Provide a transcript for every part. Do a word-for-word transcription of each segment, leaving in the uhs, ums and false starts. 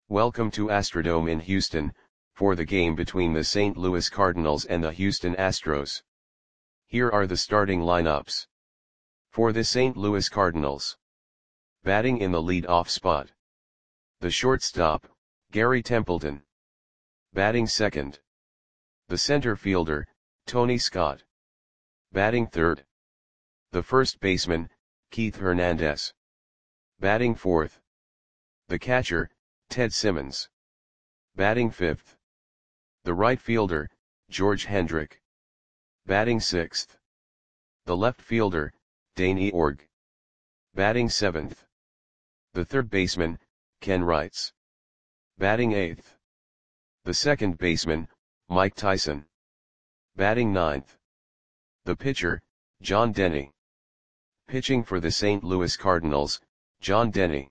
Welcome to Astrodome in Houston, for the game between the Saint Louis Cardinals and the Houston Astros. Here are the starting lineups. For the Saint Louis Cardinals. Batting in the lead-off spot. The shortstop, Gary Templeton. Batting second. The center fielder, Tony Scott. Batting third. The first baseman, Keith Hernandez. Batting fourth. The catcher, Ted Simmons. Batting fifth. The right fielder, George Hendrick. Batting sixth. The left fielder, Dane Eorg. Batting seventh. The third baseman, Ken Wrights. Batting eighth. The second baseman, Mike Tyson. Batting ninth. The pitcher, John Denny. Pitching for the Saint Louis Cardinals, John Denny.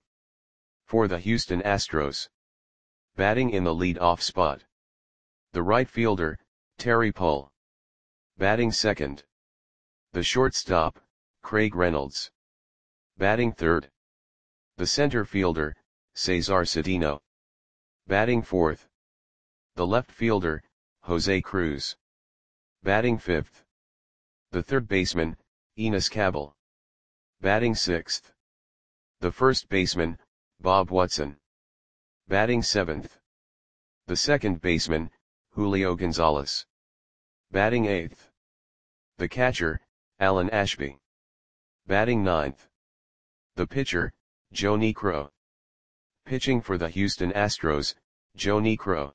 For the Houston Astros. Batting in the lead-off spot. The right fielder, Terry Pull. Batting second. The shortstop, Craig Reynolds. Batting third. The center fielder, Cesar Cedeno. Batting fourth. The left fielder, Jose Cruz. Batting fifth. The third baseman, Enos Cabell. Batting sixth. The first baseman, Bob Watson. Batting seventh. The second baseman, Julio Gonzalez. Batting eighth. The catcher, Alan Ashby. Batting ninth. The pitcher, Joe Niekro. Pitching for the Houston Astros, Joe Niekro.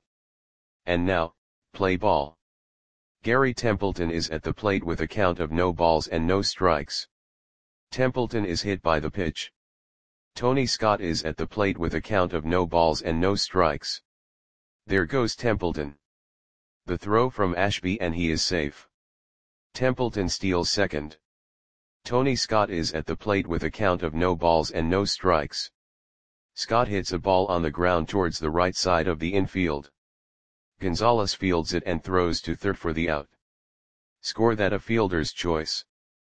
And now, play ball. Gary Templeton is at the plate with a count of no balls and no strikes. Templeton is hit by the pitch. Tony Scott is at the plate with a count of no balls and no strikes. There goes Templeton. The throw from Ashby and he is safe. Templeton steals second. Tony Scott is at the plate with a count of no balls and no strikes. Scott hits a ball on the ground towards the right side of the infield. Gonzalez fields it and throws to third for the out. Score that a fielder's choice.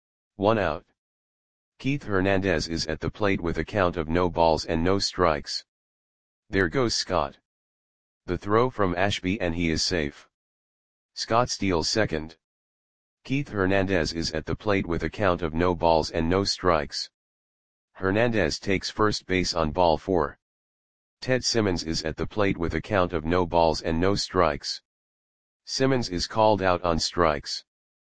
One out. Keith Hernandez is at the plate with a count of no balls and no strikes. There goes Scott. The throw from Ashby and he is safe. Scott steals second. Keith Hernandez is at the plate with a count of no balls and no strikes. Hernandez takes first base on ball four. Ted Simmons is at the plate with a count of no balls and no strikes. Simmons is called out on strikes.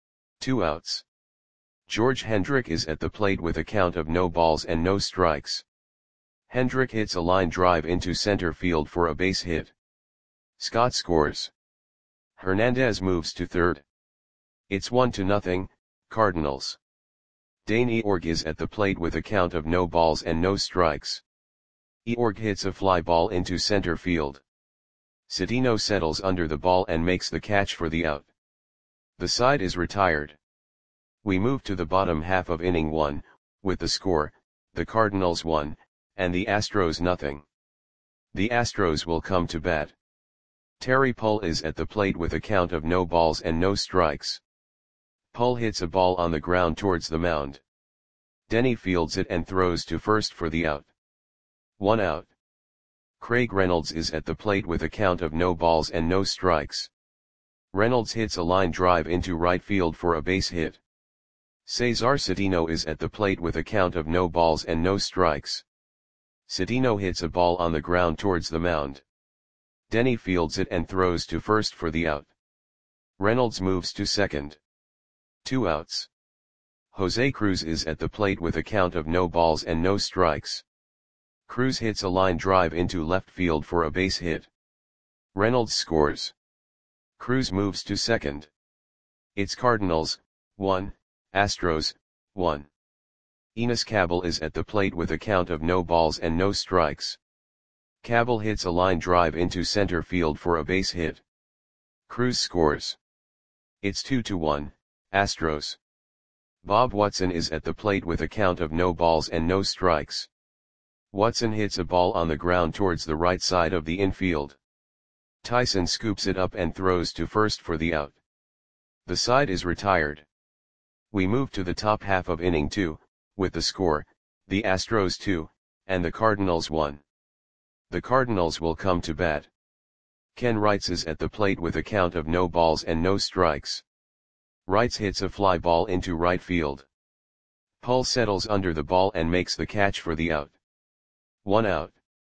Two outs. George Hendrick is at the plate with a count of no balls and no strikes. Hendrick hits a line drive into center field for a base hit. Scott scores. Hernandez moves to third. It's one to nothing, Cardinals. Dane Eorg is at the plate with a count of no balls and no strikes. Eorg hits a fly ball into center field. Cedeno settles under the ball and makes the catch for the out. The side is retired. We move to the bottom half of inning one, with the score, the Cardinals one, and the Astros nothing. The Astros will come to bat. Terry Pull is at the plate with a count of no balls and no strikes. Pull hits a ball on the ground towards the mound. Denny fields it and throws to first for the out. One out. Craig Reynolds is at the plate with a count of no balls and no strikes. Reynolds hits a line drive into right field for a base hit. Cesar Cedeno is at the plate with a count of no balls and no strikes. Cedeno hits a ball on the ground towards the mound. Denny fields it and throws to first for the out. Reynolds moves to second. Two outs. Jose Cruz is at the plate with a count of no balls and no strikes. Cruz hits a line drive into left field for a base hit. Reynolds scores. Cruz moves to second. It's Cardinals, one, Astros, one. Enos Cabell is at the plate with a count of no balls and no strikes. Cabell hits a line drive into center field for a base hit. Cruz scores. It's two to one, Astros. Bob Watson is at the plate with a count of no balls and no strikes. Watson hits a ball on the ground towards the right side of the infield. Tyson scoops it up and throws to first for the out. The side is retired. We move to the top half of inning two, with the score, the Astros two, and the Cardinals one. The Cardinals will come to bat. Ken Wrights is at the plate with a count of no balls and no strikes. Wrights hits a fly ball into right field. Pull settles under the ball and makes the catch for the out. One out.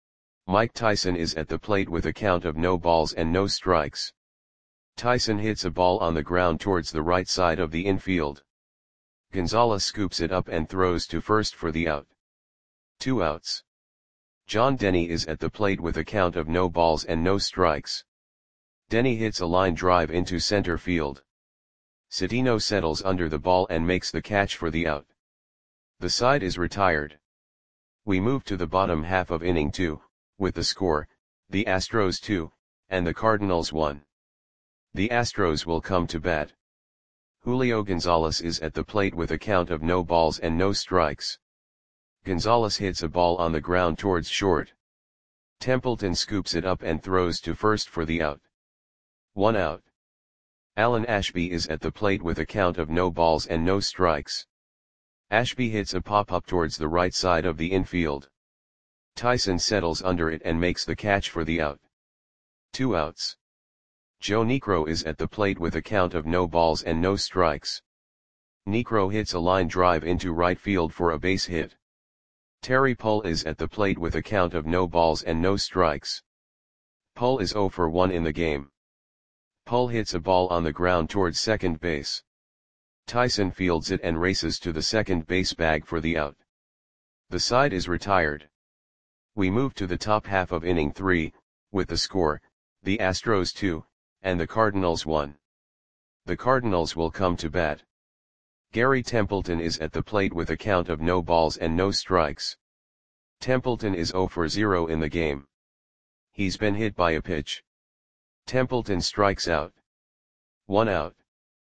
Mike Tyson is at the plate with a count of no balls and no strikes. Tyson hits a ball on the ground towards the right side of the infield. Gonzalez scoops it up and throws to first for the out. Two outs. John Denny is at the plate with a count of no balls and no strikes. Denny hits a line drive into center field. Cedeno settles under the ball and makes the catch for the out. The side is retired. We move to the bottom half of inning two, with the score, the Astros two, and the Cardinals one. The Astros will come to bat. Julio Gonzalez is at the plate with a count of no balls and no strikes. Gonzalez hits a ball on the ground towards short. Templeton scoops it up and throws to first for the out. One out. Alan Ashby is at the plate with a count of no balls and no strikes. Ashby hits a pop-up towards the right side of the infield. Tyson settles under it and makes the catch for the out. Two outs. Joe Niekro is at the plate with a count of no balls and no strikes. Niekro hits a line drive into right field for a base hit. Terry Pull is at the plate with a count of no balls and no strikes. Pull is oh for one in the game. Pull hits a ball on the ground towards second base. Tyson fields it and races to the second base bag for the out. The side is retired. We move to the top half of inning three, with the score, the Astros two, and the Cardinals one. The Cardinals will come to bat. Gary Templeton is at the plate with a count of no balls and no strikes. Templeton is oh for zero in the game. He's been hit by a pitch. Templeton strikes out. One out.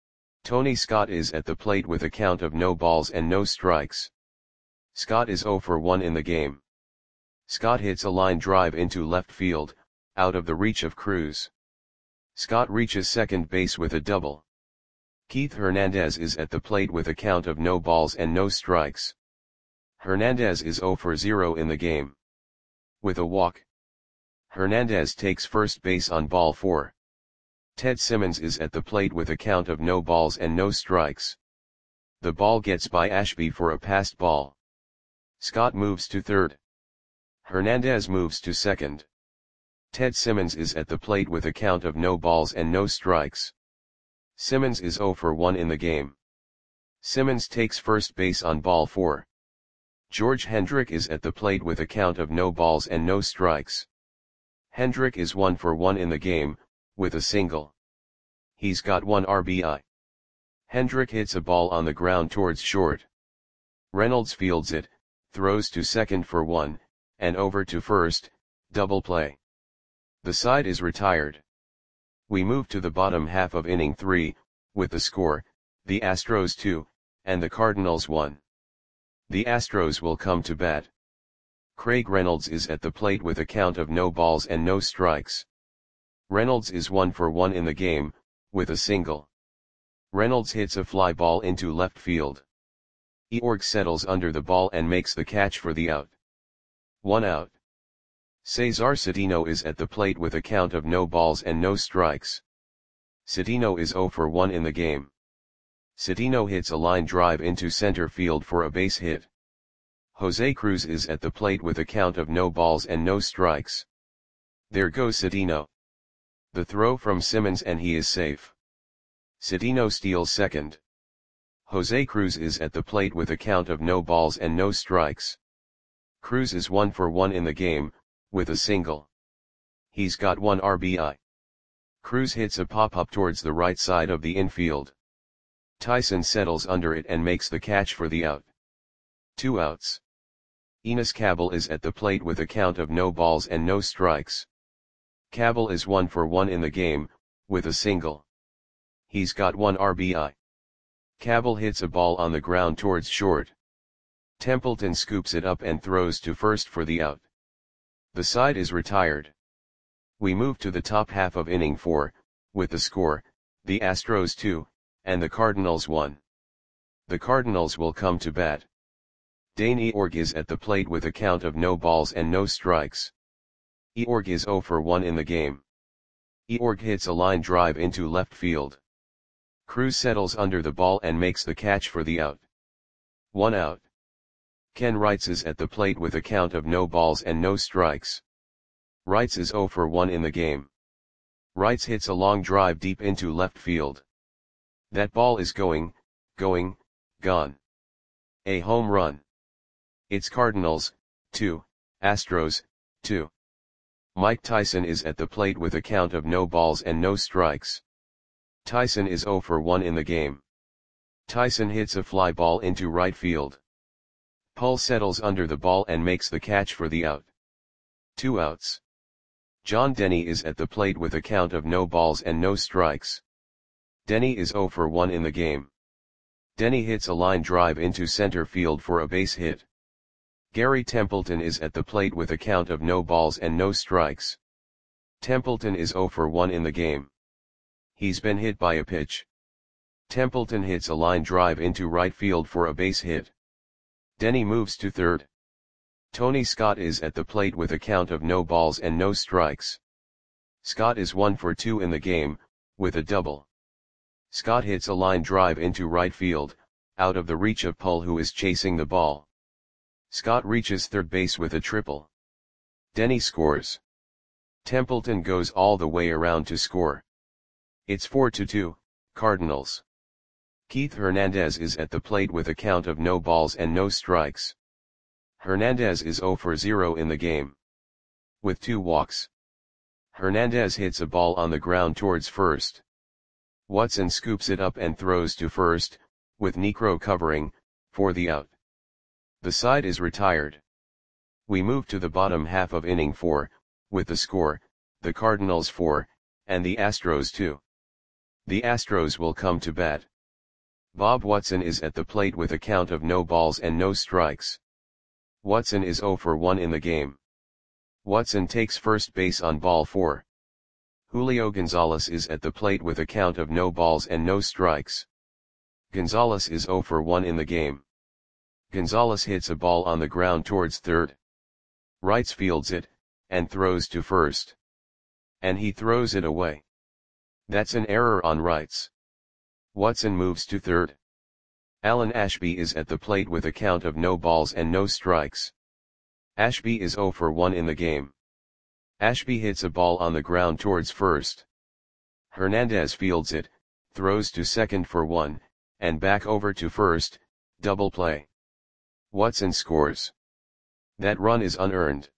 Tony Scott is at the plate with a count of no balls and no strikes. Scott is oh for one in the game. Scott hits a line drive into left field, out of the reach of Cruz. Scott reaches second base with a double. Keith Hernandez is at the plate with a count of no balls and no strikes. Hernandez is oh for zero in the game. With a walk. Hernandez takes first base on ball four. Ted Simmons is at the plate with a count of no balls and no strikes. The ball gets by Ashby for a passed ball. Scott moves to third. Hernandez moves to second. Ted Simmons is at the plate with a count of no balls and no strikes. Simmons is oh for one in the game. Simmons takes first base on ball four. George Hendrick is at the plate with a count of no balls and no strikes. Hendrick is one for one in the game, with a single. He's got one R B I. Hendrick hits a ball on the ground towards short. Reynolds fields it, throws to second for one, and over to first, double play. The side is retired. We move to the bottom half of inning three, with the score, the Astros two, and the Cardinals one. The Astros will come to bat. Craig Reynolds is at the plate with a count of no balls and no strikes. Reynolds is one for one in the game, with a single. Reynolds hits a fly ball into left field. Eorg settles under the ball and makes the catch for the out. One out. Cesar Cedeno is at the plate with a count of no balls and no strikes. Cedeno is oh for one in the game. Cedeno hits a line drive into center field for a base hit. Jose Cruz is at the plate with a count of no balls and no strikes. There goes Cedeno. The throw from Simmons and he is safe. Cedeno steals second. Jose Cruz is at the plate with a count of no balls and no strikes. Cruz is one for one in the game, with a single. He's got one R B I. Cruz hits a pop-up towards the right side of the infield. Tyson settles under it and makes the catch for the out. Two outs. Enos Cabell is at the plate with a count of no balls and no strikes. Cabell is one for one in the game, with a single. He's got one R B I. Cabell hits a ball on the ground towards short. Templeton scoops it up and throws to first for the out. The side is retired. We move to the top half of inning four, with the score, the Astros two, and the Cardinals one. The Cardinals will come to bat. Dane Eorg is at the plate with a count of no balls and no strikes. Eorg is zero for one in the game. Eorg hits a line drive into left field. Cruz settles under the ball and makes the catch for the out. One out. Ken Wrights is at the plate with a count of no balls and no strikes. Wrights is zero for one in the game. Wrights hits a long drive deep into left field. That ball is going, going, gone. A home run. It's Cardinals, two, Astros, two. Mike Tyson is at the plate with a count of no balls and no strikes. Tyson is zero for one in the game. Tyson hits a fly ball into right field. Pull settles under the ball and makes the catch for the out. Two outs. John Denny is at the plate with a count of no balls and no strikes. Denny is zero for one in the game. Denny hits a line drive into center field for a base hit. Gary Templeton is at the plate with a count of no balls and no strikes. Templeton is zero for one in the game. He's been hit by a pitch. Templeton hits a line drive into right field for a base hit. Denny moves to third. Tony Scott is at the plate with a count of no balls and no strikes. Scott is one for two in the game, with a double. Scott hits a line drive into right field, out of the reach of Pull, who is chasing the ball. Scott reaches third base with a triple. Denny scores. Templeton goes all the way around to score. It's four to two, Cardinals. Keith Hernandez is at the plate with a count of no balls and no strikes. Hernandez is zero for zero in the game. With two walks. Hernandez hits a ball on the ground towards first. Watson scoops it up and throws to first, with Niekro covering, for the out. The side is retired. We move to the bottom half of inning four, with the score, the Cardinals four, and the Astros two. The Astros will come to bat. Bob Watson is at the plate with a count of no balls and no strikes. Watson is zero for one in the game. Watson takes first base on ball four. Julio Gonzalez is at the plate with a count of no balls and no strikes. Gonzalez is zero for one in the game. Gonzalez hits a ball on the ground towards third. Wrights fields it, and throws to first. And he throws it away. That's an error on Wrights. Watson moves to third. Alan Ashby is at the plate with a count of no balls and no strikes. Ashby is zero for one in the game. Ashby hits a ball on the ground towards first. Hernandez fields it, throws to second for one, and back over to first, double play. Watson scores. That run is unearned.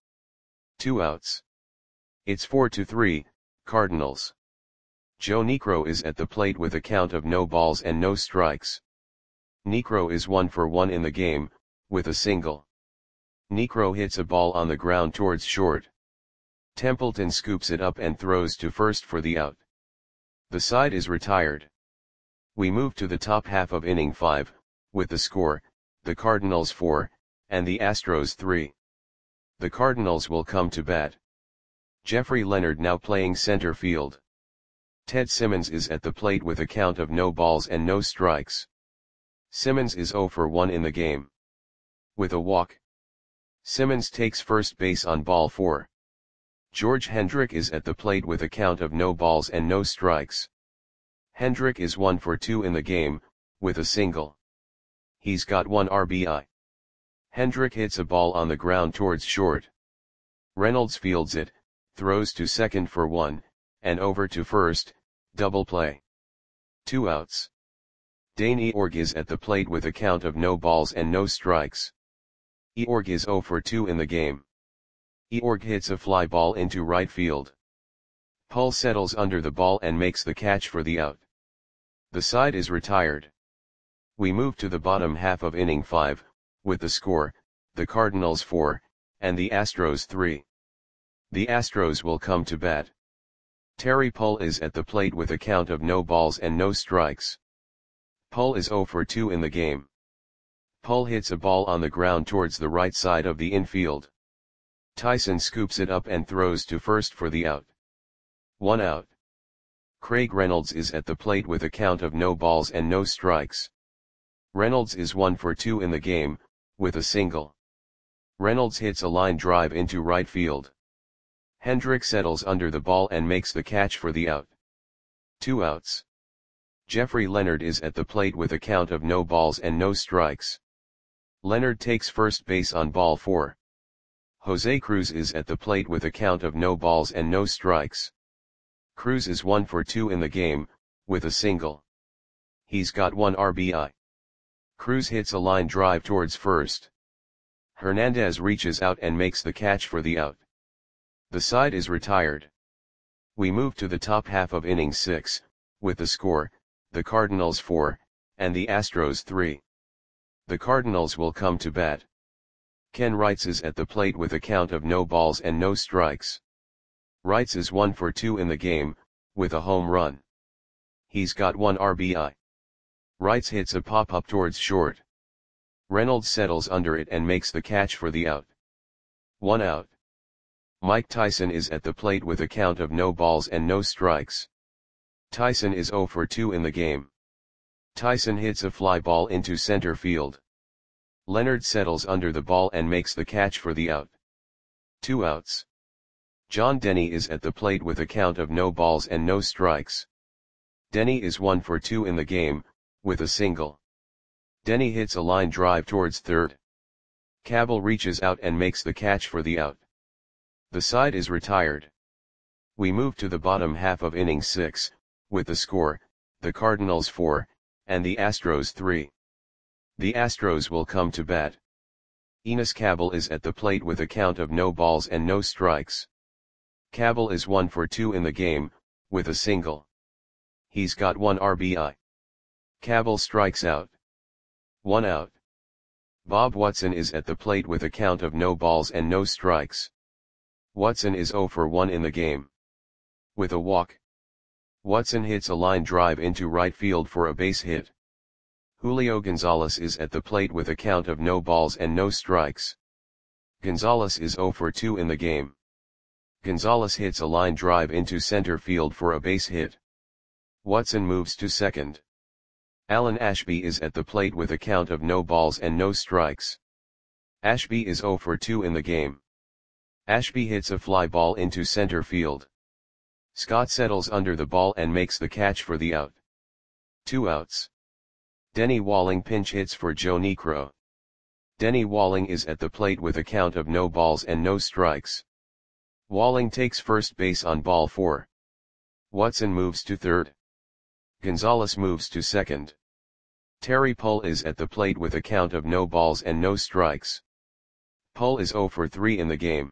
Two outs. It's four to three, Cardinals. Joe Niekro is at the plate with a count of no balls and no strikes. Niekro is one for one in the game, with a single. Niekro hits a ball on the ground towards short. Templeton scoops it up and throws to first for the out. The side is retired. We move to the top half of inning five, with the score, the Cardinals four, and the Astros three. The Cardinals will come to bat. Jeffrey Leonard now playing center field. Ted Simmons is at the plate with a count of no balls and no strikes. Simmons is zero for one in the game. With a walk. Simmons takes first base on ball four. George Hendrick is at the plate with a count of no balls and no strikes. Hendrick is one for two in the game, with a single. He's got one R B I. Hendrick hits a ball on the ground towards short. Reynolds fields it, throws to second for one, and over to first, double play. Two outs. Dane Eorg is at the plate with a count of no balls and no strikes. Eorg is zero for two in the game. Eorg hits a fly ball into right field. Pull settles under the ball and makes the catch for the out. The side is retired. We move to the bottom half of inning five, with the score, the Cardinals four, and the Astros three. The Astros will come to bat. Terry Pull is at the plate with a count of no balls and no strikes. Pull is zero for two in the game. Pull hits a ball on the ground towards the right side of the infield. Tyson scoops it up and throws to first for the out. One out. Craig Reynolds is at the plate with a count of no balls and no strikes. Reynolds is one for two in the game, with a single. Reynolds hits a line drive into right field. Hendrick settles under the ball and makes the catch for the out. Two outs. Jeffrey Leonard is at the plate with a count of no balls and no strikes. Leonard takes first base on ball four. Jose Cruz is at the plate with a count of no balls and no strikes. Cruz is one for two in the game, with a single. He's got one R B I. Cruz hits a line drive towards first. Hernandez reaches out and makes the catch for the out. The side is retired. We move to the top half of inning six, with the score, the Cardinals four, and the Astros three. The Cardinals will come to bat. Ken Wrights is at the plate with a count of no balls and no strikes. Wrights is one for two in the game, with a home run. He's got one R B I. Wrights hits a pop-up towards short. Reynolds settles under it and makes the catch for the out. One out. Mike Tyson is at the plate with a count of no balls and no strikes. Tyson is zero for two in the game. Tyson hits a fly ball into center field. Leonard settles under the ball and makes the catch for the out. Two outs. John Denny is at the plate with a count of no balls and no strikes. Denny is one for two in the game, with a single. Denny hits a line drive towards third. Cabell reaches out and makes the catch for the out. The side is retired. We move to the bottom half of inning six, with the score, the Cardinals four, and the Astros three. The Astros will come to bat. Enos Cabell is at the plate with a count of no balls and no strikes. Cabell is one for two in the game, with a single. He's got one R B I. Cabell strikes out. One out. Bob Watson is at the plate with a count of no balls and no strikes. Watson is zero for one in the game. With a walk. Watson hits a line drive into right field for a base hit. Julio Gonzalez is at the plate with a count of no balls and no strikes. Gonzalez is zero for two in the game. Gonzalez hits a line drive into center field for a base hit. Watson moves to second. Alan Ashby is at the plate with a count of no balls and no strikes. Ashby is zero for two in the game. Ashby hits a fly ball into center field. Scott settles under the ball and makes the catch for the out. Two outs. Denny Walling pinch hits for Joe Niekro. Denny Walling is at the plate with a count of no balls and no strikes. Walling takes first base on ball four. Watson moves to third. Gonzalez moves to second. Terry Pull is at the plate with a count of no balls and no strikes. Pull is zero for three in the game.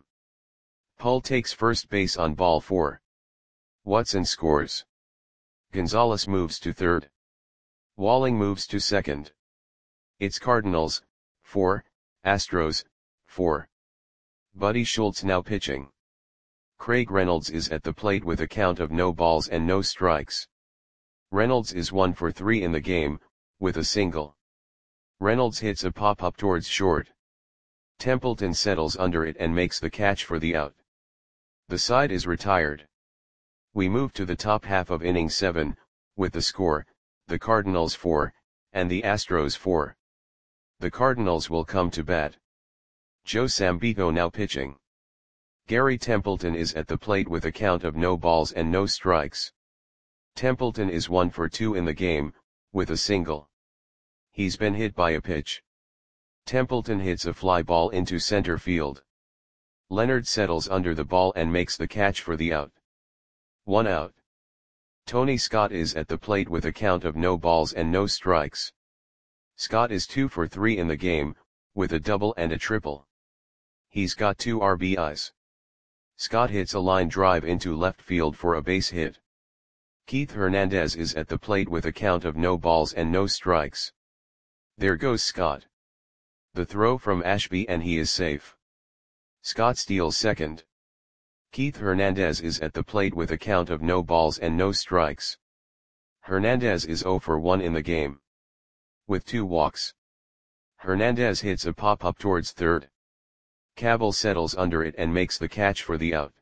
Pull takes first base on ball four. Watson scores. Gonzalez moves to third. Walling moves to second. It's Cardinals, four, Astros, four. Buddy Schultz now pitching. Craig Reynolds is at the plate with a count of no balls and no strikes. Reynolds is one for three in the game, with a single. Reynolds hits a pop-up towards short. Templeton settles under it and makes the catch for the out. The side is retired. We move to the top half of inning seven, with the score, the Cardinals four, and the Astros four. The Cardinals will come to bat. Joe Sambito now pitching. Gary Templeton is at the plate with a count of no balls and no strikes. Templeton is one for two in the game, with a single. He's been hit by a pitch. Templeton hits a fly ball into center field. Leonard settles under the ball and makes the catch for the out. One out. Tony Scott is at the plate with a count of no balls and no strikes. Scott is two for three in the game, with a double and a triple. He's got two R B Is. Scott hits a line drive into left field for a base hit. Keith Hernandez is at the plate with a count of no balls and no strikes. There goes Scott. The throw from Ashby and he is safe. Scott steals second. Keith Hernandez is at the plate with a count of no balls and no strikes. Hernandez is zero for one in the game. With two walks. Hernandez hits a pop-up towards third. Cabell settles under it and makes the catch for the out.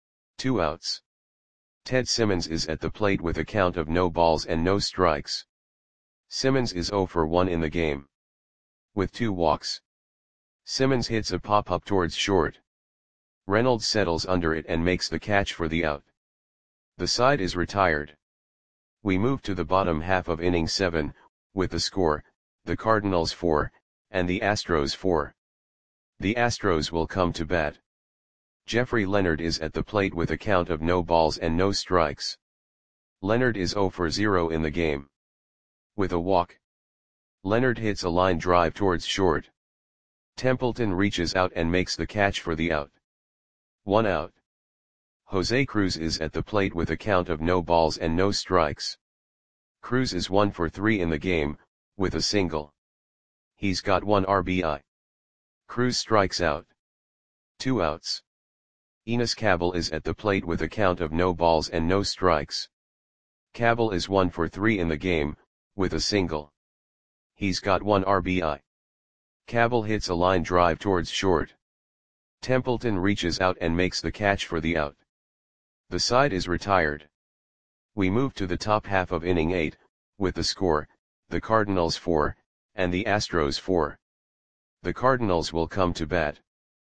Two outs. Ted Simmons is at the plate with a count of no balls and no strikes. Simmons is zero for one in the game. With two walks. Simmons hits a pop-up towards short. Reynolds settles under it and makes the catch for the out. The side is retired. We move to the bottom half of inning seven, with the score, the Cardinals four, and the Astros four. The Astros will come to bat. Jeffrey Leonard is at the plate with a count of no balls and no strikes. Leonard is zero for zero in the game. With a walk, Leonard hits a line drive towards short. Templeton reaches out and makes the catch for the out. One out. Jose Cruz is at the plate with a count of no balls and no strikes. Cruz is one for three in the game, with a single. He's got one R B I. Cruz strikes out. Two outs. Enos Cabell is at the plate with a count of no balls and no strikes. Cabell is one for three in the game, with a single. He's got one R B I. Cabell hits a line drive towards short. Templeton reaches out and makes the catch for the out. The side is retired. We move to the top half of inning eight, with the score, the Cardinals four, and the Astros four. The Cardinals will come to bat.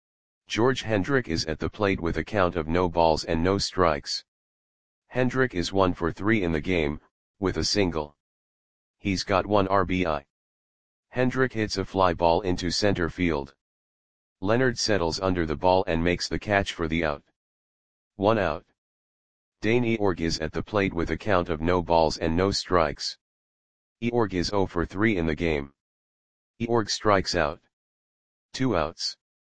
George Hendrick is at the plate with a count of no balls and no strikes. Hendrick is one for three in the game, with a single. He's got one R B I. Hendrick hits a fly ball into center field. Leonard settles under the ball and makes the catch for the out. One out. Dane Eorg is at the plate with a count of no balls and no strikes. Eorg is zero for three in the game. Eorg strikes out. Two outs.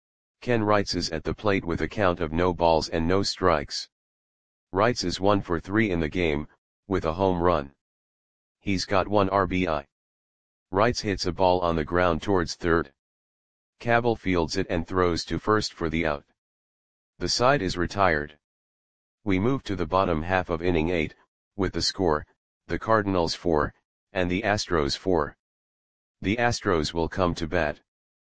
Ken Wrights is at the plate with a count of no balls and no strikes. Wrights is one for three in the game, with a home run. He's got one R B I. Wrights hits a ball on the ground towards third. Cabell fields it and throws to first for the out. The side is retired. We move to the bottom half of inning eight, with the score, the Cardinals four, and the Astros four. The Astros will come to bat.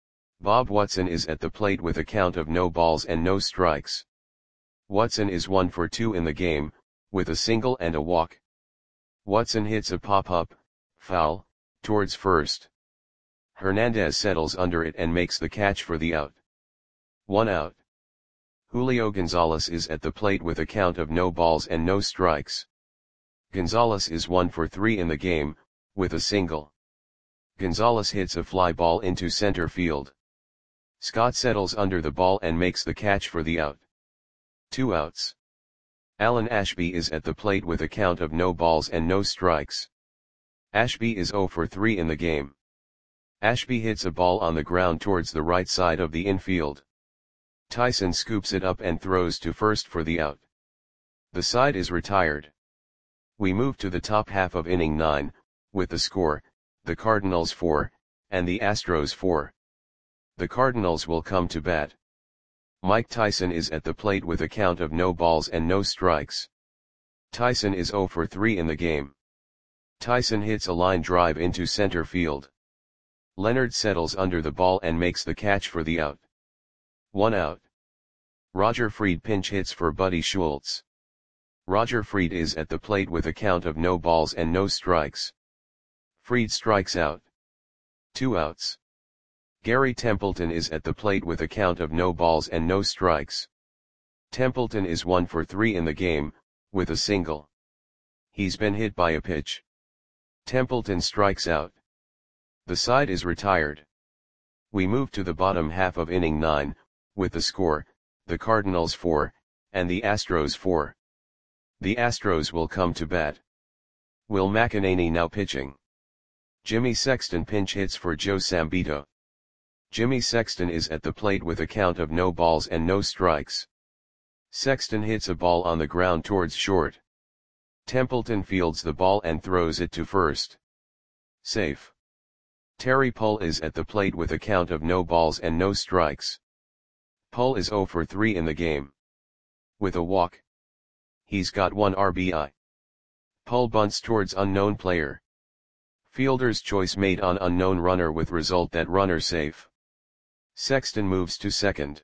Bob Watson is at the plate with a count of no balls and no strikes. Watson is one for two in the game, with a single and a walk. Watson hits a pop-up, foul, towards first. Hernandez settles under it and makes the catch for the out. One out. Julio Gonzalez is at the plate with a count of no balls and no strikes. Gonzalez is one for three in the game, with a single. Gonzalez hits a fly ball into center field. Scott settles under the ball and makes the catch for the out. Two outs. Alan Ashby is at the plate with a count of no balls and no strikes. Ashby is zero for three in the game. Ashby hits a ball on the ground towards the right side of the infield. Tyson scoops it up and throws to first for the out. The side is retired. We move to the top half of inning nine, with the score, the Cardinals four, and the Astros four. The Cardinals will come to bat. Mike Tyson is at the plate with a count of no balls and no strikes. Tyson is zero for three in the game. Tyson hits a line drive into center field. Leonard settles under the ball and makes the catch for the out. One out. Roger Freed pinch hits for Buddy Schultz. Roger Freed is at the plate with a count of no balls and no strikes. Freed strikes out. Two outs. Gary Templeton is at the plate with a count of no balls and no strikes. Templeton is one for three in the game, with a single. He's been hit by a pitch. Templeton strikes out. The side is retired. We move to the bottom half of inning nine, with the score, the Cardinals four, and the Astros four. The Astros will come to bat. Will McEnany now pitching. Jimmy Sexton pinch hits for Joe Sambito. Jimmy Sexton is at the plate with a count of no balls and no strikes. Sexton hits a ball on the ground towards short. Templeton fields the ball and throws it to first. Safe. Terry Pull is at the plate with a count of no balls and no strikes. Pull is zero for three in the game. With a walk. He's got one R B I. Pull bunts towards unknown player. Fielder's choice made on unknown runner with result that runner safe. Sexton moves to second.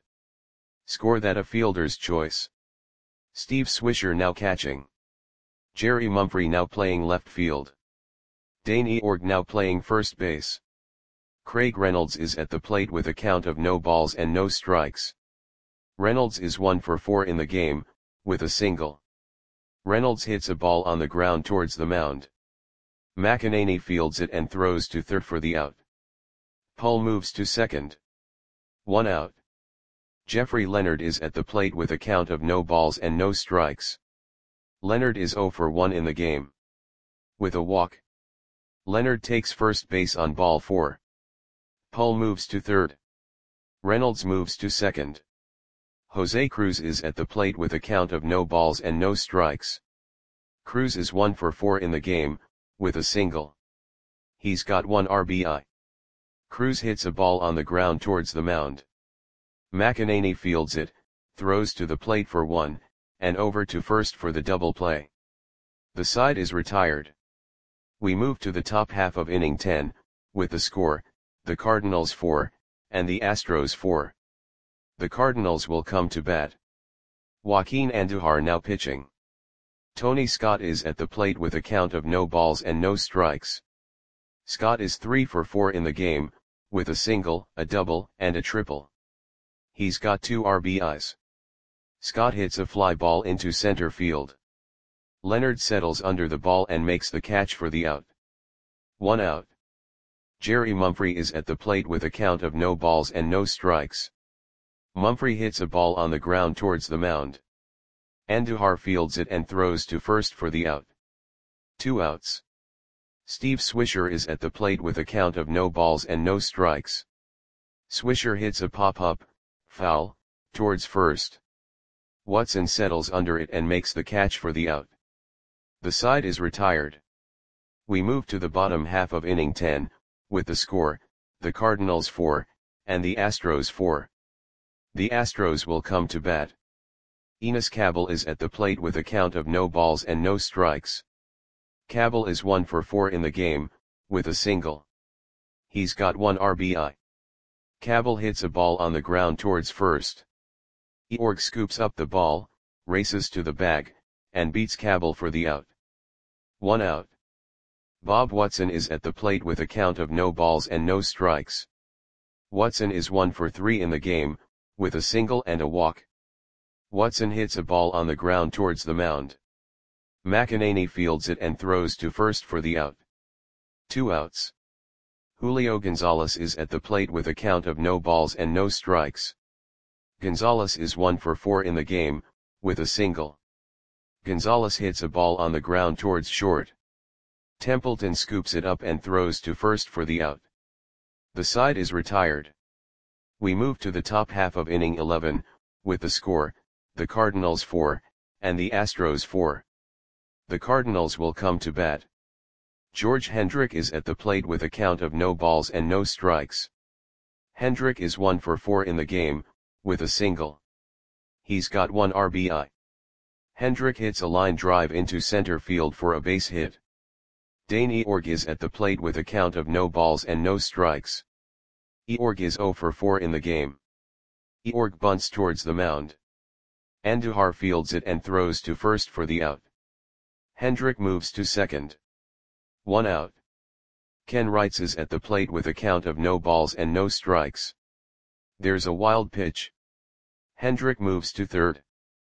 Score that a fielder's choice. Steve Swisher now catching. Jerry Mumphrey now playing left field. Dane Eorg now playing first base. Craig Reynolds is at the plate with a count of no balls and no strikes. Reynolds is one for four in the game, with a single. Reynolds hits a ball on the ground towards the mound. McEnany fields it and throws to third for the out. Pull moves to second. One out. Jeffrey Leonard is at the plate with a count of no balls and no strikes. Leonard is zero for one in the game. With a walk. Leonard takes first base on ball four. Pull moves to third. Reynolds moves to second. Jose Cruz is at the plate with a count of no balls and no strikes. Cruz is one for four in the game, with a single. He's got one R B I. Cruz hits a ball on the ground towards the mound. McEnany fields it, throws to the plate for one, and over to first for the double play. The side is retired. We move to the top half of inning ten, with the score, the Cardinals four, and the Astros four. The Cardinals will come to bat. Joaquin Andujar now pitching. Tony Scott is at the plate with a count of no balls and no strikes. Scott is three for four in the game, with a single, a double, and a triple. He's got two R B Is. Scott hits a fly ball into center field. Leonard settles under the ball and makes the catch for the out. One out. Jerry Mumphrey is at the plate with a count of no balls and no strikes. Mumphrey hits a ball on the ground towards the mound. Andujar fields it and throws to first for the out. Two outs. Steve Swisher is at the plate with a count of no balls and no strikes. Swisher hits a pop-up, foul, towards first. Watson settles under it and makes the catch for the out. The side is retired. We move to the bottom half of inning ten, with the score, the Cardinals four, and the Astros four. The Astros will come to bat. Enos Cabell is at the plate with a count of no balls and no strikes. Cabell is one for four in the game, with a single. He's got one R B I. Cabell hits a ball on the ground towards first. Eorg scoops up the ball, races to the bag, and beats Cabell for the out. One out. Bob Watson is at the plate with a count of no balls and no strikes. Watson is one for three in the game, with a single and a walk. Watson hits a ball on the ground towards the mound. McEnany fields it and throws to first for the out. Two outs. Julio Gonzalez is at the plate with a count of no balls and no strikes. Gonzalez is one for four in the game, with a single. Gonzalez hits a ball on the ground towards short. Templeton scoops it up and throws to first for the out. The side is retired. We move to the top half of inning eleven, with the score, the Cardinals four, and the Astros four. The Cardinals will come to bat. George Hendrick is at the plate with a count of no balls and no strikes. Hendrick is one for four in the game, with a single. He's got one R B I. Hendrick hits a line drive into center field for a base hit. Dane Eorg is at the plate with a count of no balls and no strikes. Eorg is zero for four in the game. Eorg bunts towards the mound. Andujar fields it and throws to first for the out. Hendrick moves to second. One out. Ken Wrights is at the plate with a count of no balls and no strikes. There's a wild pitch. Hendrick moves to third.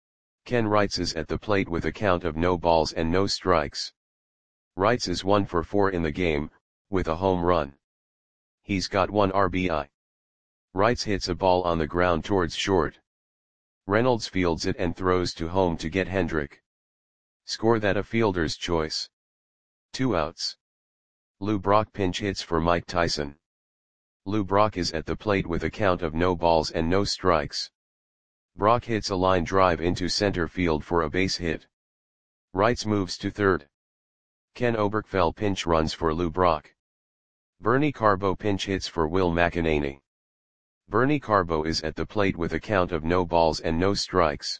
Ken Wrights is at the plate with a count of no balls and no strikes. Wrights is one for four in the game, with a home run. He's got one R B I. Wrights hits a ball on the ground towards short. Reynolds fields it and throws to home to get Hendrick. Score that a fielder's choice. Two outs. Lou Brock pinch hits for Mike Tyson. Lou Brock is at the plate with a count of no balls and no strikes. Brock hits a line drive into center field for a base hit. Wrights moves to third. Ken Oberkfell pinch runs for Lou Brock. Bernie Carbo pinch hits for Will McEnany. Bernie Carbo is at the plate with a count of no balls and no strikes.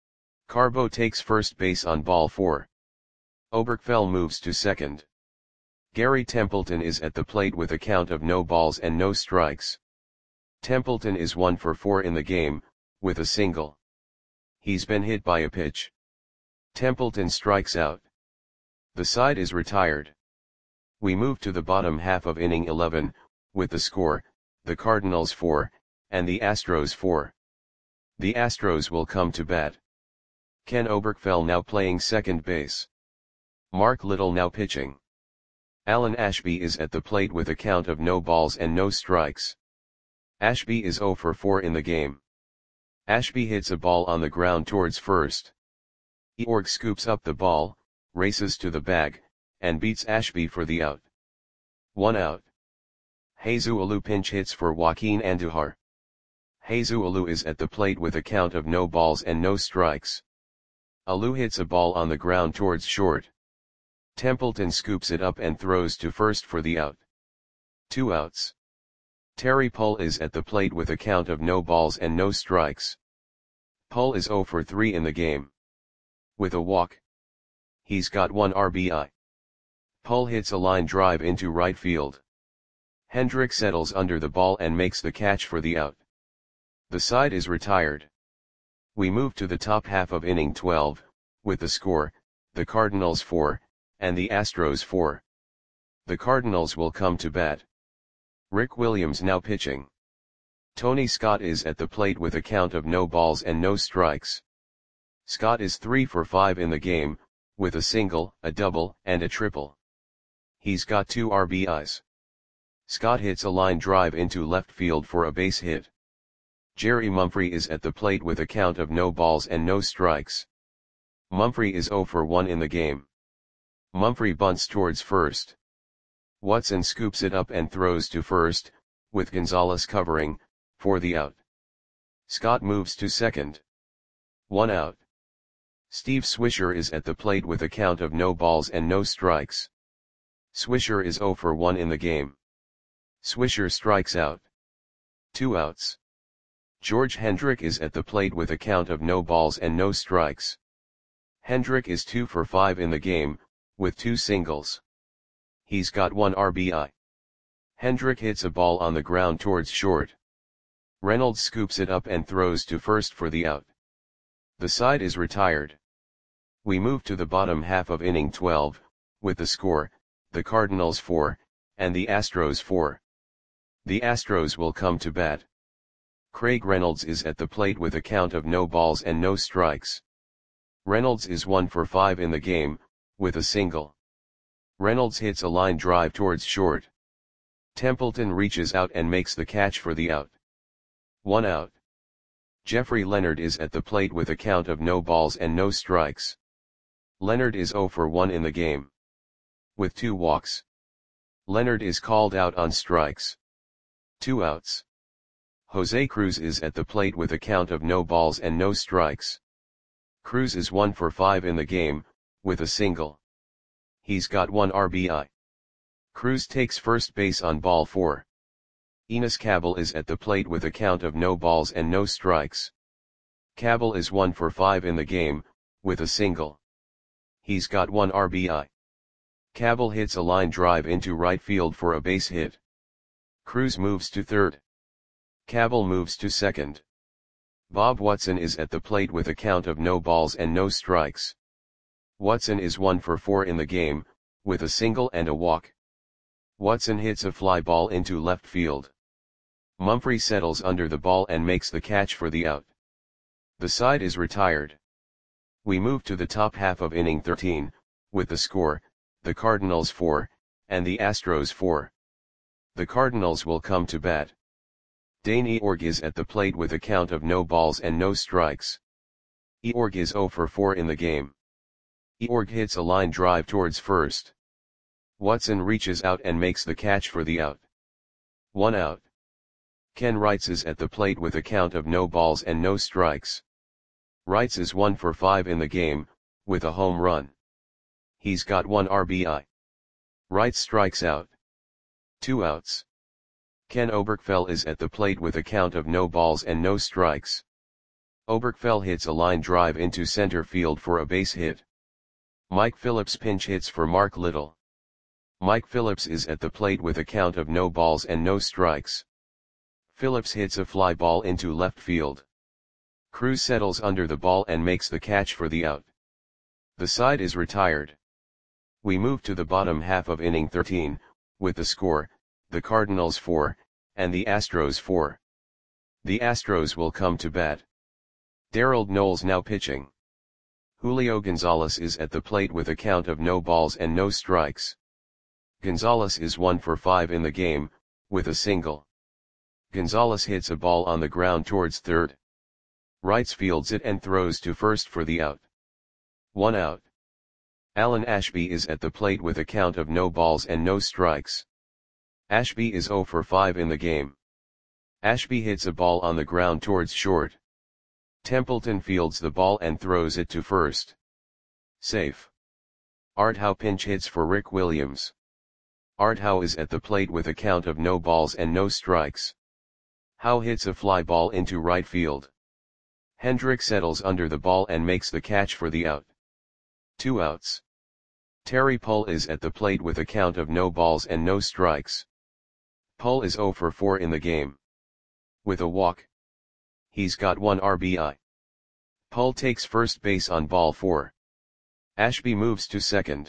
Carbo takes first base on ball four. Oberkfell moves to second. Gary Templeton is at the plate with a count of no balls and no strikes. Templeton is one for four in the game, with a single. He's been hit by a pitch. Templeton strikes out. The side is retired. We move to the bottom half of inning eleven, with the score, the Cardinals four, and the Astros four. The Astros will come to bat. Ken Oberkfell now playing second base. Mark Little now pitching. Alan Ashby is at the plate with a count of no balls and no strikes. Ashby is zero for four in the game. Ashby hits a ball on the ground towards first. Eorg scoops up the ball, races to the bag, and beats Ashby for the out. One out. Jesus Alou pinch hits for Joaquin Andujar. Jesus Alou is at the plate with a count of no balls and no strikes. Alou hits a ball on the ground towards short. Templeton scoops it up and throws to first for the out. Two outs. Terry Pull is at the plate with a count of no balls and no strikes. Pull is zero for three in the game. With a walk. He's got one R B I. Pull hits a line drive into right field. Hendrick settles under the ball and makes the catch for the out. The side is retired. We move to the top half of inning twelve, with the score, the Cardinals four, and the Astros four. The Cardinals will come to bat. Rick Williams now pitching. Tony Scott is at the plate with a count of no balls and no strikes. Scott is three for five in the game, with a single, a double, and a triple. He's got two R B Is. Scott hits a line drive into left field for a base hit. Jerry Mumphrey is at the plate with a count of no balls and no strikes. Mumphrey is zero for one in the game. Mumphrey bunts towards first. Watson scoops it up and throws to first, with Gonzalez covering, for the out. Scott moves to second. One out. Steve Swisher is at the plate with a count of no balls and no strikes. Swisher is zero for one in the game. Swisher strikes out. Two outs. George Hendrick is at the plate with a count of no balls and no strikes. Hendrick is two for five in the game, with two singles. He's got one R B I. Hendrick hits a ball on the ground towards short. Reynolds scoops it up and throws to first for the out. The side is retired. We move to the bottom half of inning twelve, with the score, the Cardinals four, and the Astros four. The Astros will come to bat. Craig Reynolds is at the plate with a count of no balls and no strikes. Reynolds is one for five in the game, with a single. Reynolds hits a line drive towards short. Templeton reaches out and makes the catch for the out. One out. Jeffrey Leonard is at the plate with a count of no balls and no strikes. Leonard is zero for one in the game. With two walks. Leonard is called out on strikes. Two outs. Jose Cruz is at the plate with a count of no balls and no strikes. Cruz is one for five in the game, with a single. He's got one R B I. Cruz takes first base on ball four. Enos Cabell is at the plate with a count of no balls and no strikes. Cabell is one for five in the game, with a single. He's got one R B I. Cabell hits a line drive into right field for a base hit. Cruz moves to third. Cabell moves to second. Bob Watson is at the plate with a count of no balls and no strikes. Watson is one for four in the game, with a single and a walk. Watson hits a fly ball into left field. Mumphrey settles under the ball and makes the catch for the out. The side is retired. We move to the top half of inning thirteen, with the score, the Cardinals four, and the Astros four. The Cardinals will come to bat. Dane Eorg is at the plate with a count of no balls and no strikes. Eorg is zero for four in the game. Eorg hits a line drive towards first. Watson reaches out and makes the catch for the out. One out. Ken Wrights is at the plate with a count of no balls and no strikes. Wrights is one for five in the game, with a home run. He's got one R B I. Wrights strikes out. Two outs. Ken Oberkfell is at the plate with a count of no balls and no strikes. Oberkfell hits a line drive into center field for a base hit. Mike Phillips pinch hits for Mark Little. Mike Phillips is at the plate with a count of no balls and no strikes. Phillips hits a fly ball into left field. Cruz settles under the ball and makes the catch for the out. The side is retired. We move to the bottom half of inning thirteen, with the score, the Cardinals four, and the Astros four. The Astros will come to bat. Darrell Knowles now pitching. Julio Gonzalez is at the plate with a count of no balls and no strikes. Gonzalez is one for five in the game, with a single. Gonzalez hits a ball on the ground towards third. Wrights fields it and throws to first for the out. One out. Alan Ashby is at the plate with a count of no balls and no strikes. Ashby is zero for five in the game. Ashby hits a ball on the ground towards short. Templeton fields the ball and throws it to first. Safe. Art Howe pinch hits for Rick Williams. Art Howe is at the plate with a count of no balls and no strikes. Howe hits a fly ball into right field. Hendrick settles under the ball and makes the catch for the out. Two outs. Terry Pull is at the plate with a count of no balls and no strikes. Pull is zero for four in the game. With a walk. He's got one R B I. Pull takes first base on ball four. Ashby moves to second.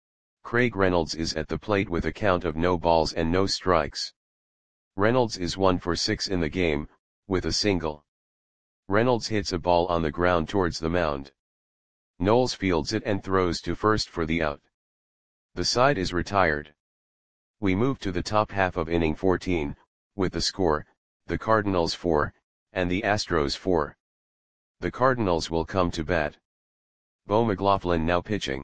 Craig Reynolds is at the plate with a count of no balls and no strikes. Reynolds is one for six in the game, with a single. Reynolds hits a ball on the ground towards the mound. Knowles fields it and throws to first for the out. The side is retired. We move to the top half of inning fourteen, with the score, the Cardinals four, and the Astros four. The Cardinals will come to bat. Bo McLaughlin now pitching.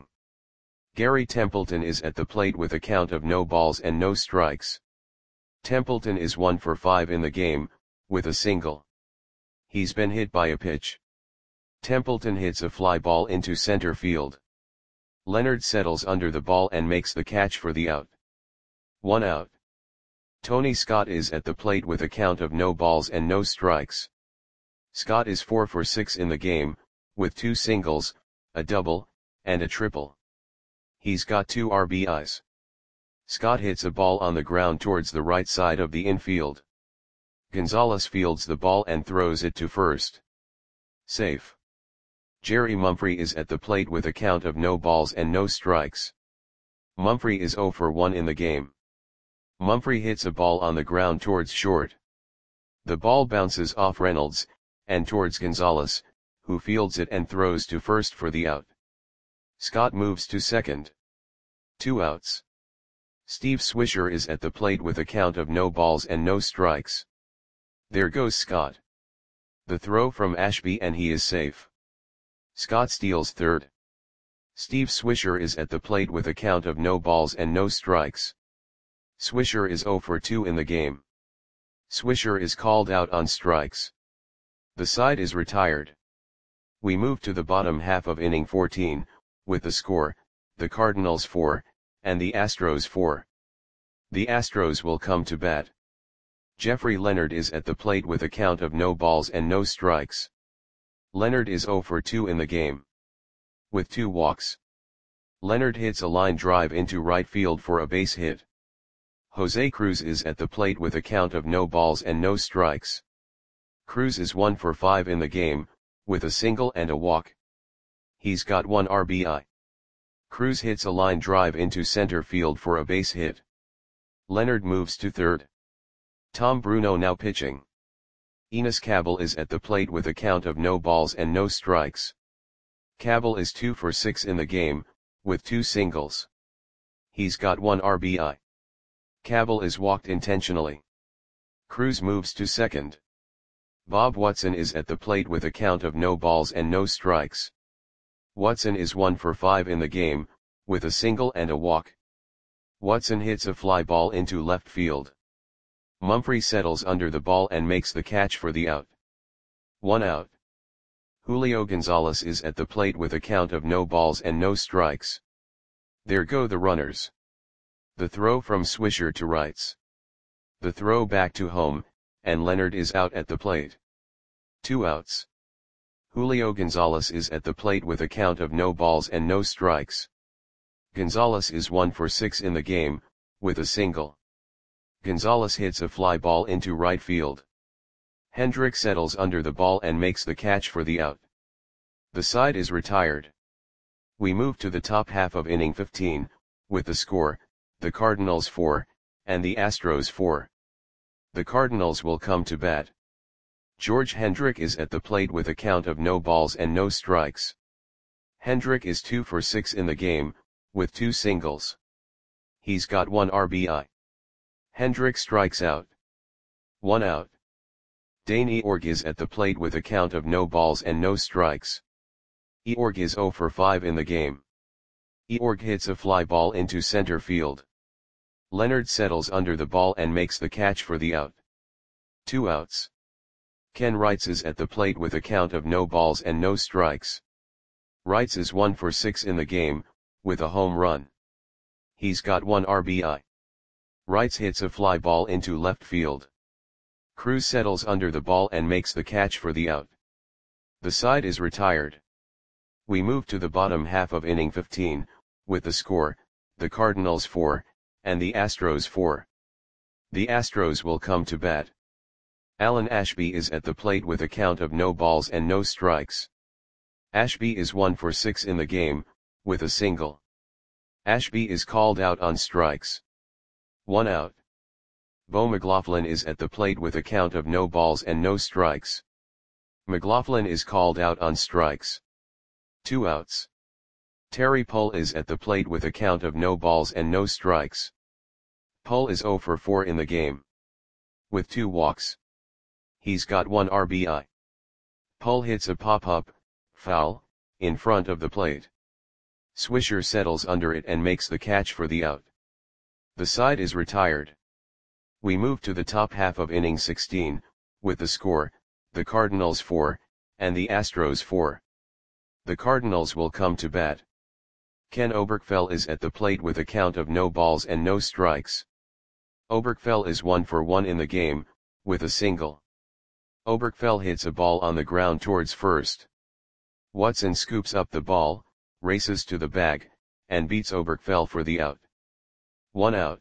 Gary Templeton is at the plate with a count of no balls and no strikes. Templeton is one for five in the game, with a single. He's been hit by a pitch. Templeton hits a fly ball into center field. Leonard settles under the ball and makes the catch for the out. One out. Tony Scott is at the plate with a count of no balls and no strikes. Scott is four for six in the game, with two singles, a double, and a triple. He's got two R B Is. Scott hits a ball on the ground towards the right side of the infield. Gonzalez fields the ball and throws it to first. Safe. Jerry Mumphrey is at the plate with a count of no balls and no strikes. Mumphrey is zero for one in the game. Mumphrey hits a ball on the ground towards short. The ball bounces off Reynolds, and towards Gonzalez, who fields it and throws to first for the out. Scott moves to second. Two outs. Steve Swisher is at the plate with a count of no balls and no strikes. There goes Scott. The throw from Ashby and he is safe. Scott steals third. Steve Swisher is at the plate with a count of no balls and no strikes. Swisher is zero for two in the game. Swisher is called out on strikes. The side is retired. We move to the bottom half of inning fourteen, with the score, the Cardinals four, and the Astros four. The Astros will come to bat. Jeffrey Leonard is at the plate with a count of no balls and no strikes. Leonard is zero for two in the game. With two walks. Leonard hits a line drive into right field for a base hit. Jose Cruz is at the plate with a count of no balls and no strikes. Cruz is one for five in the game, with a single and a walk. He's got one R B I. Cruz hits a line drive into center field for a base hit. Leonard moves to third. Tom Bruno now pitching. Enos Cabell is at the plate with a count of no balls and no strikes. Cabell is two for six in the game, with two singles. He's got one R B I. Cabell is walked intentionally. Cruz moves to second. Bob Watson is at the plate with a count of no balls and no strikes. Watson is one for five in the game, with a single and a walk. Watson hits a fly ball into left field. Mumphrey settles under the ball and makes the catch for the out. One out. Julio Gonzalez is at the plate with a count of no balls and no strikes. There go the runners. The throw from Swisher to rights. The throw back to home, and Leonard is out at the plate. Two outs. Julio Gonzalez is at the plate with a count of no balls and no strikes. Gonzalez is one for six in the game, with a single. Gonzalez hits a fly ball into right field. Hendrick settles under the ball and makes the catch for the out. The side is retired. We move to the top half of inning fifteen, with the score, the Cardinals four, and the Astros four. The Cardinals will come to bat. George Hendrick is at the plate with a count of no balls and no strikes. Hendrick is two for six in the game, with two singles. He's got one R B I. Hendrick strikes out. One out. Dane Eorg is at the plate with a count of no balls and no strikes. Eorg is zero for five in the game. Eorg hits a fly ball into center field. Leonard settles under the ball and makes the catch for the out. Two outs. Ken Wrights is at the plate with a count of no balls and no strikes. Wrights is one for six in the game, with a home run. He's got one R B I. Wrights hits a fly ball into left field. Cruz settles under the ball and makes the catch for the out. The side is retired. We move to the bottom half of inning fifteen, with the score, the Cardinals four, and the Astros four. The Astros will come to bat. Alan Ashby is at the plate with a count of no balls and no strikes. Ashby is one for six in the game, with a single. Ashby is called out on strikes. One out. Bo McLaughlin is at the plate with a count of no balls and no strikes. McLaughlin is called out on strikes. Two outs. Terry Pull is at the plate with a count of no balls and no strikes. Pull is zero for four in the game. With two walks. He's got one R B I. Pull hits a pop-up, foul, in front of the plate. Swisher settles under it and makes the catch for the out. The side is retired. We move to the top half of inning sixteen, with the score, the Cardinals four, and the Astros four. The Cardinals will come to bat. Ken Oberkfell is at the plate with a count of no balls and no strikes. Oberkfell is one for one in the game, with a single. Oberkfell hits a ball on the ground towards first. Watson scoops up the ball, races to the bag, and beats Oberkfell for the out. One out.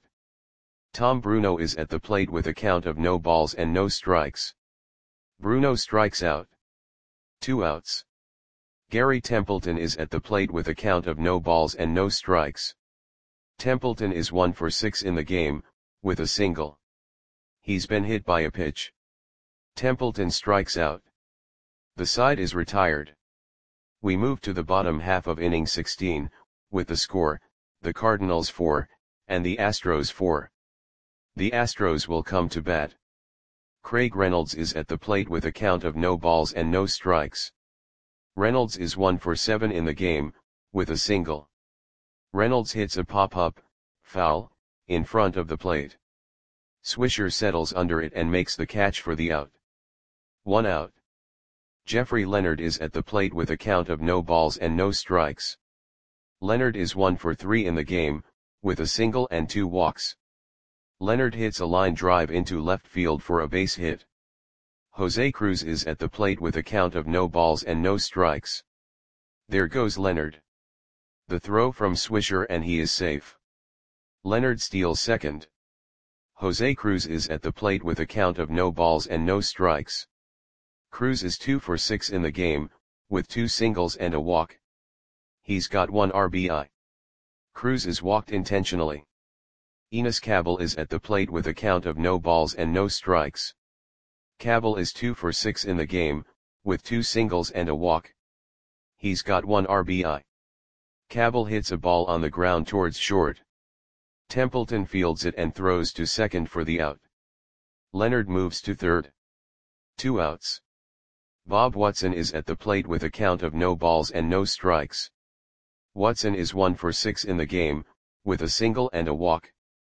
Tom Bruno is at the plate with a count of no balls and no strikes. Bruno strikes out. Two outs. Gary Templeton is at the plate with a count of no balls and no strikes. Templeton is one for six in the game, with a single. He's been hit by a pitch. Templeton strikes out. The side is retired. We move to the bottom half of inning sixteen, with the score, the Cardinals four, and the Astros four. The Astros will come to bat. Craig Reynolds is at the plate with a count of no balls and no strikes. Reynolds is one for seven in the game, with a single. Reynolds hits a pop-up, foul, in front of the plate. Swisher settles under it and makes the catch for the out. One out. Jeffrey Leonard is at the plate with a count of no balls and no strikes. Leonard is one for three in the game, with a single and two walks. Leonard hits a line drive into left field for a base hit. Jose Cruz is at the plate with a count of no balls and no strikes. There goes Leonard. The throw from Swisher and he is safe. Leonard steals second. Jose Cruz is at the plate with a count of no balls and no strikes. Cruz is two for six in the game, with two singles and a walk. He's got one R B I. Cruz is walked intentionally. Enos Cabell is at the plate with a count of no balls and no strikes. Cabell is two for six in the game, with two singles and a walk. He's got one R B I. Cabell hits a ball on the ground towards short. Templeton fields it and throws to second for the out. Leonard moves to third. Two outs. Bob Watson is at the plate with a count of no balls and no strikes. Watson is one for six in the game, with a single and a walk.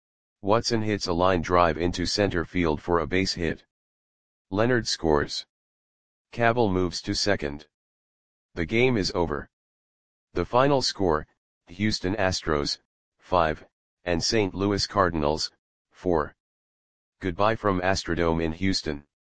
Watson hits a line drive into center field for a base hit. Leonard scores. Cabell moves to second. The game is over. The final score, Houston Astros, five, and Saint Louis Cardinals, four. Goodbye from Astrodome in Houston.